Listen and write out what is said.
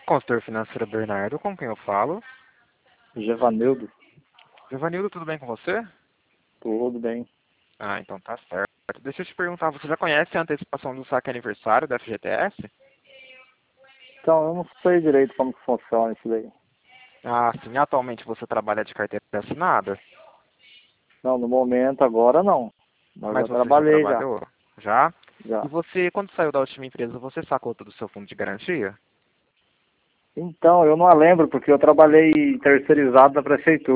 Consultor financeiro Bernardo, com quem eu falo? Gevanildo, Giovanildo, tudo bem com você? tudo bem. Ah, então tá certo. Deixa eu te perguntar, você já conhece a antecipação do saque aniversário da FGTS? Então, eu não sei direito como que funciona isso daí. Ah, sim. Atualmente você trabalha de carteira assinada? Não, no momento agora não. Mas Mas já você já trabalhei já. trabalhou? Já? E Já. você, quando saiu da última empresa, você sacou todo o seu fundo de garantia? Então, eu não a lembro porque eu trabalhei terceirizado na prefeitura.